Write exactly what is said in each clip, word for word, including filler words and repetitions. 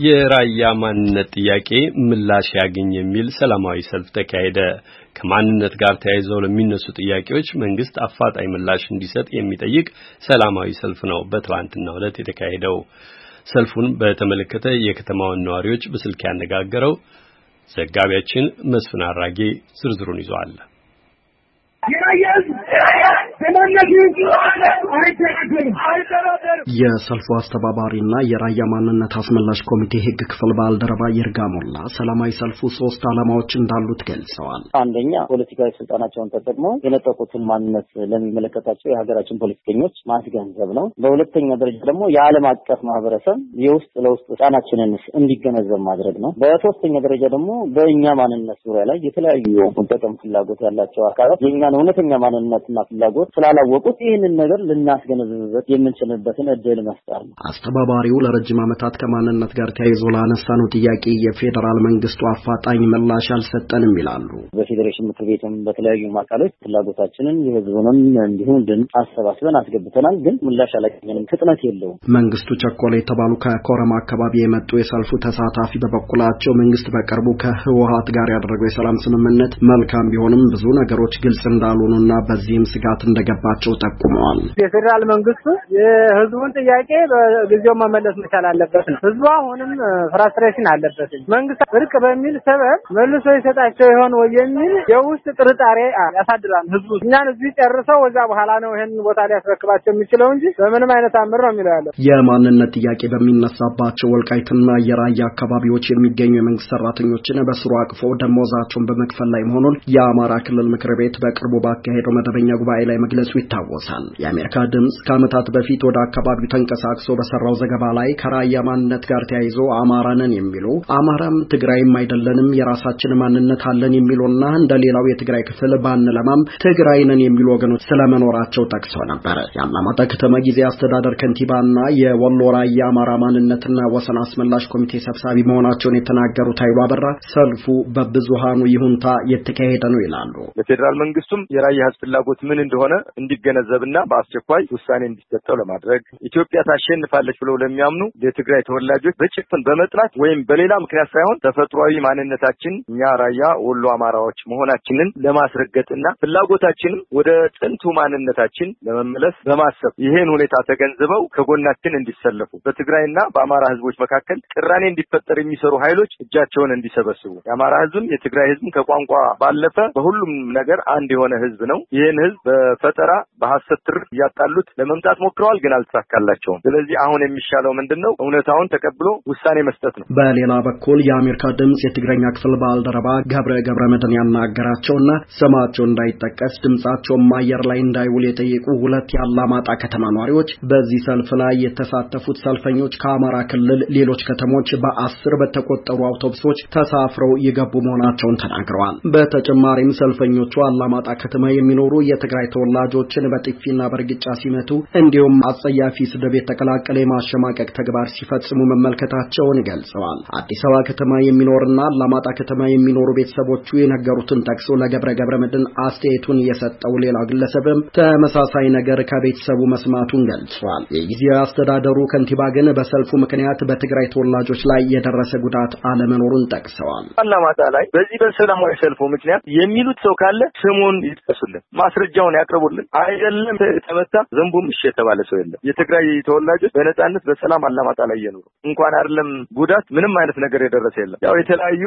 የራያ ማንነት ጥያቄ ምላሽ ያገኝ የሚል ሰላማዊ ሰልፍ ተካሄደ። ከማንነት ጋር ተያይዘው ለሚነሱ ጥያቄዎች መንግስት አፋጣኝ ምላሽ እንዲሰጥ የሚጠይቅ ሰላማዊ ሰልፍ ነው በትላንትናው ዕለት የተካሄደው። ሰልፉን በተመለከተ የከተማውን ነዋሪዎች በስልክ ያነጋገረው ዘጋቢያችን መስፍን አራጌ ዝርዝሩን ይዟል። የሰልፉ አስተባባሪና የራያ ማንነት አስመላሽ ኮሚቴ ህግ ክፍል ባልደረባ ይርጋሞላ ሰላማዊ ሰልፉ ሶስት ዓላማዎች እንዳሉት ገልጸዋል። አንደኛ ፖለቲካዊ ስልጣናቸውን ተጠቅመው የነጠቁትን ማንነት ለሚመለከታቸው የሀገራችን ፖለቲከኞች ማስገንዘብ ነው። በሁለተኛ ደረጃ ደግሞ የዓለም አቀፍ ማህበረሰብ የውስጥ ለውስጥ ጫናችንን እንዲገነዘብ ማድረግ ነው። በሶስተኛ ደረጃ ደግሞ በእኛ ማንነት ዙሪያ ላይ የተለያዩ ጥቅም ፍላጎት ያላቸው አካላት የኛን እውነተኛ ማንነትና ፍላጎት ስላላወቁት ይህንን ነገር ልናስገነዝብበት የምንችልበትን እድል መፍጠር ነው። አስተባባሪው ለረጅም ዓመታት ከማንነት ጋር ተያይዞ ላነሳነው ጥያቄ የፌደራል መንግስቱ አፋጣኝ ምላሽ አልሰጠንም ይላሉ። በፌዴሬሽን ምክር ቤትም በተለያዩ ማዕቀፎች ፍላጎታችንን የህዝቡንም እንዲሁም ድምጽ አሰባስበን አስገብተናል፣ ግን ምላሽ አላገኘንም። ፍጥነት የለውም። መንግስቱ ቸኮለ የተባሉ ከኮረማ አካባቢ የመጡ የሰልፉ ተሳታፊ በበኩላቸው መንግስት በቅርቡ ከህወሓት ጋር ያደረገው የሰላም ስምምነት መልካም ቢሆንም ብዙ ነገሮች ግልጽ እንዳልሆኑና በዚህም ስጋት እንደገባቸው ጠቁመዋል። የፌደራል መንግስቱ የህዝቡን ጥያቄ በጊዜው መመለስ መቻል አለበት ነው። ህዝቡ አሁንም ፍራስትሬሽን አለበት። መንግስት እርቅ በሚል ሰበብ መልሶ ይሰጣቸው ይሆን ወይ የሚል የውስጥ ጥርጣሬ ያሳድራል። ህዝቡ እኛን እዚህ ጨርሰው ወዛ በኋላ ነው ይሄን ቦታ ሊያስረክባቸው የሚችለው እንጂ በምንም አይነት አምር ነው የሚለው ያለው። የማንነት ጥያቄ በሚነሳባቸው ወልቃይትና የራያ አካባቢዎች የሚገኙ የመንግስት ሰራተኞችን በስሩ አቅፎ ደሞዛቸውን በመክፈል ላይ መሆኑን የአማራ ክልል ምክር ቤት በቅርቡ ባካሄደው መደበኛ ጉባኤ ላይ መግለጹ ይታወሳል። የአሜሪካ ድምጽ ከዓመታት በፊት ወደ አካባቢው ተንቀሳቅሶ በሰራው ዘገባ ላይ ከራያ ማንነት ጋር ተያይዞ አማራንን የሚሉ አማራም ትግራይም አይደለንም የራሳችን ማንነት አለን የሚሉና እንደሌላው የትግራይ ክፍል ባንለማም ትግራይንን የሚሉ ወገኖች ስለመኖራቸው ጠቅሰው ነበር። የአላማጣ ከተማ ጊዜ አስተዳደር ከንቲባና የወሎ ራያ አማራ ማንነትና ወሰን አስመላሽ ኮሚቴ ሰብሳቢ መሆናቸውን የተናገሩት ኃይሉ አበራ ሰልፉ በብዙሃኑ ይሁንታ የተካሄደ ነው ይላሉ። ለፌደራል መንግስቱም የራያ ህዝብ ፍላጎት ምን እንደሆነ እንዲገነዘብና በአስቸኳይ ውሳኔ እንዲሰጠው ለማድረግ ኢትዮጵያ ታሸንፋለች ብለው ለሚያምኑ የትግራይ ተወላጆች በጭፍን በመጥላት ወይም በሌላ ምክንያት ሳይሆን ተፈጥሯዊ ማንነታችን እኛ ራያ ወሎ አማራዎች መሆናችንን ለማስረገጥና ፍላጎታችንን ወደ ጥንቱ ማንነታችን ለመመለስ በማሰብ ይሄን ሁኔታ ተገንዝበው ከጎናችን እንዲሰለፉ በትግራይና በአማራ ህዝቦች መካከል ቅራኔ እንዲፈጠር የሚሰሩ ኃይሎች እጃቸውን እንዲሰበስቡ የአማራ ህዝብም የትግራይ ህዝብም ከቋንቋ ባለፈ በሁሉም ነገር አንድ የሆነ ህዝብ ነው። ይሄን ህዝብ በፈጠራ በሐሰት ትር ያጣሉት ለመምጣት ሞክረዋል፣ ግን አልተሳካላቸውም። ስለዚህ አሁን የሚሻለው ምንድነው? እውነታውን ተቀብሎ ውሳኔ መስጠት ነው። በሌላ በኩል የአሜሪካ ድምጽ የትግረኛ ክፍል ባልደረባ ገብረ ገብረ መድን ያናገራቸውና ስማቸው እንዳይጠቀስ ድምጻቸውን ማየር ላይ እንዳይውል የጠየቁ ሁለት የአላማጣ ከተማ ነዋሪዎች በዚህ ሰልፍ ላይ የተሳተፉት ሰልፈኞች ከአማራ ክልል ሌሎች ከተሞች በአስር በተቆጠሩ አውቶቡሶች ተሳፍረው የገቡ መሆናቸውን ተናግረዋል። በተጨማሪም ሰልፈኞቹ አላማጣ ከተማ የሚኖሩ የትግራይ ተወላጆችን በጥፊና በርግጫ ሲመቱ እንዲሁም አጸያፊ ስድብ የተቀላቀለ የማሸማቀቅ ተግባር ሲፈጽሙ መመልከታቸውን ገልጸዋል። አዲስ አበባ ከተማ የሚኖርና አላማጣ ከተማ የሚኖሩ ቤተሰቦቹ የነገሩትን ጠቅሶ ለገብረ ገብረ መድን አስተያየቱን የሰጠው ሌላ ግለሰብም ተመሳሳይ ነገር ከቤተሰቡ መስማቱን ገልጿል። የጊዜያዊ አስተዳደሩ ከንቲባ ግን በሰልፉ ምክንያት በትግራይ ተወላጆች ላይ የደረሰ ጉዳት አለመኖሩን ጠቅሰዋል። አላማጣ ላይ በዚህ በሰላማዊ ሰልፉ ምክንያት የሚሉት ሰው ካለ ስሙን ይጥቀሱልን፣ ማስረጃውን ያቅርቡልን። አይደለም ተመታ ዘንቡም እሺ የተባለ ሰው የለም። የትግራይ ተወላጆች በነጻነት በሰላም አላማጣ ላይ የኖሩ እንኳን አይደለም ጉዳት ምንም አይነት ነገር የደረሰ የለም። ያው የተለያዩ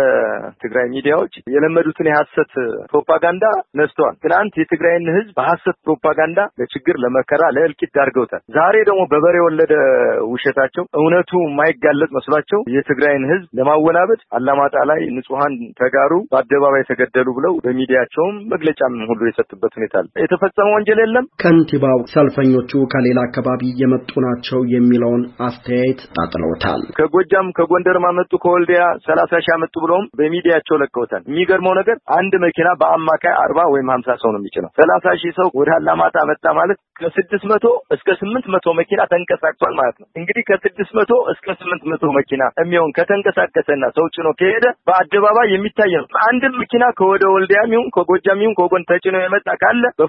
የትግራይ ሚዲያዎች የለመዱትን የሐሰት ፕሮፓጋንዳ ነስተዋል። ትናንት የትግራይን ህዝብ በሐሰት ፕሮፓጋንዳ ለችግር ለመከራ ለእልቂት ዳርገውታል። ዛሬ ደግሞ በበሬ ወለደ ውሸታቸው እውነቱ የማይጋለጥ መስሏቸው የትግራይን ህዝብ ለማወናበድ አላማጣ ላይ ንጹሃን ተጋሩ በአደባባይ ተገደሉ ብለው በሚዲያቸውም መግለጫም ሁሉ የሰጡበት ሁኔታ አለ። የተፈጸመ ወንጀል የለም። ከንቲባው ሰልፈኞቹ ከሌላ አካባቢ የመጡ ናቸው የሚለውን አስተያየት አጥለውታል። ከጎጃም ከጎንደር ማመጡ ከወልዲያ ሰላሳ ሺህ አመጡ ብለውም በሚዲያቸው ለቀውታል። የሚገርመው ነገር አንድ መኪና በአማካይ አርባ ወይም ሀምሳ ሰው ነው የሚጭነው። ሰላሳ ሺህ ሰው ወደ አላማጣ መጣ ማለት ከስድስት መቶ እስከ ስምንት መቶ መኪና ተንቀሳቅሷል ማለት ነው። እንግዲህ ከስድስት መቶ እስከ ስምንት መቶ መኪና የሚሆን ከተንቀሳቀሰና ሰው ጭኖ ከሄደ በአደባባይ የሚታይ ነው። አንድ መኪና ከወደ ወልዲያም ይሁን ከጎጃም ይሁን ከጎን ተጭኖ የመጣ ካለ በፎ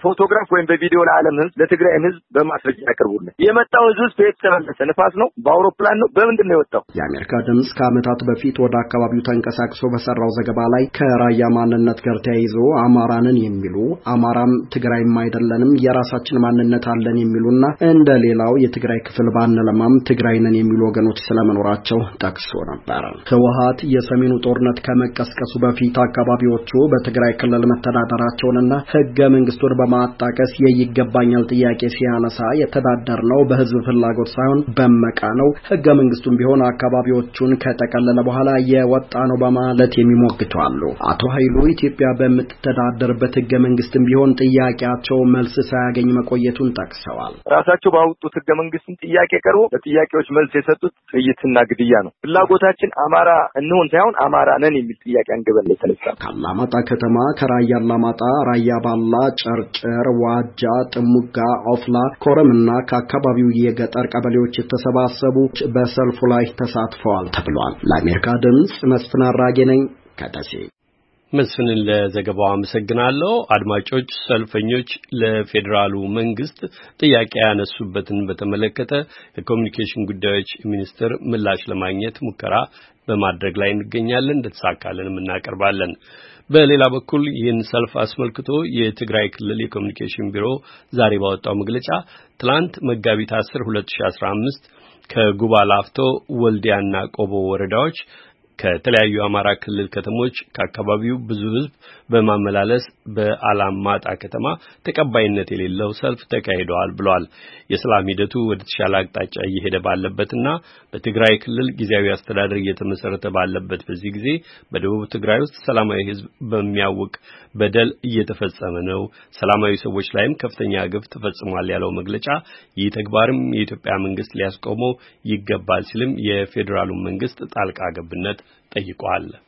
በፎቶግራፍ ወይም በቪዲዮ ለዓለም ህዝብ ለትግራይ ህዝብ በማስረጃ ያቀርቡልን። የመጣው ህዝብ ቤት ተመለሰ። ንፋስ ነው? በአውሮፕላን ነው? በምንድን ነው የወጣው? የአሜሪካ ድምጽ ከዓመታት በፊት ወደ አካባቢው ተንቀሳቅሶ በሰራው ዘገባ ላይ ከራያ ማንነት ጋር ተያይዞ አማራንን የሚሉ አማራም ትግራይም አይደለንም የራሳችን ማንነት አለን የሚሉና እንደ ሌላው የትግራይ ክፍል ባንለማም ትግራይንን የሚሉ ወገኖች ስለመኖራቸው ጠቅሶ ነበር። ህወሓት የሰሜኑ ጦርነት ከመቀስቀሱ በፊት አካባቢዎቹ በትግራይ ክልል መተዳደራቸውንና ህገ መንግስቱን በማጣቀስ የይገባኛል ጥያቄ ሲያነሳ የተዳደር ነው በህዝብ ፍላጎት ሳይሆን በመቃ ነው፣ ህገ መንግስቱም ቢሆን አካባቢዎቹን ከጠቀለለ በኋላ የወጣ ነው በማለት የሚሞግቱ አሉ። አቶ ኃይሉ ኢትዮጵያ በምትተዳደርበት ህገ መንግስትም ቢሆን ጥያቄያቸው መልስ ሳያገኝ መቆየቱን ጠቅሰዋል። ራሳቸው ባወጡት ህገ መንግስትን ጥያቄ ቀርቦ ለጥያቄዎች መልስ የሰጡት ጥይትና ግድያ ነው። ፍላጎታችን አማራ እንሆን ሳይሆን አማራ ነን የሚል ጥያቄ አንገበል የተነሳ ከአላማጣ ከተማ ከራያ አላማጣ፣ ራያ ባላ፣ ጨርጨር፣ ዋጃ፣ ጥሙጋ፣ ኦፍላ፣ ኮረምና ከአካባቢው የገጠር ቀበሌዎች የተሰባሰቡ በሰልፉ ላይ ተሳትፈዋል ተብሏል። ለአሜሪካ ድምጽ መስፍን አራጌ ነኝ ከደሴ። መስፍንን ለዘገባው አመሰግናለሁ። አድማጮች፣ ሰልፈኞች ለፌዴራሉ መንግስት ጥያቄ ያነሱበትን በተመለከተ የኮሚኒኬሽን ጉዳዮች ሚኒስቴር ምላሽ ለማግኘት ሙከራ በማድረግ ላይ እንገኛለን። እንደተሳካልንም እናቀርባለን። በሌላ በኩል ይህን ሰልፍ አስመልክቶ የትግራይ ክልል የኮሚኒኬሽን ቢሮ ዛሬ ባወጣው መግለጫ ትላንት መጋቢት አስር ሁለት ሺህ አስራ አምስት ከጉባ ላፍቶ፣ ወልዲያና ቆቦ ወረዳዎች ከተለያዩ አማራ ክልል ከተሞች ከአካባቢው ብዙ ህዝብ በማመላለስ በአላማጣ ከተማ ተቀባይነት የሌለው ሰልፍ ተካሂዷል ብሏል። የሰላም ሂደቱ ወደ ተሻለ አቅጣጫ እየሄደ ባለበትና በትግራይ ክልል ጊዜያዊ አስተዳደር እየተመሰረተ ባለበት በዚህ ጊዜ በደቡብ ትግራይ ውስጥ ሰላማዊ ህዝብ በሚያውቅ በደል እየተፈጸመ ነው፣ ሰላማዊ ሰዎች ላይም ከፍተኛ ግፍ ተፈጽሟል ያለው መግለጫ ይህ ተግባርም የኢትዮጵያ መንግስት ሊያስቆመው ይገባል ሲልም የፌዴራሉ መንግስት ጣልቃ ገብነት ጠይቋል።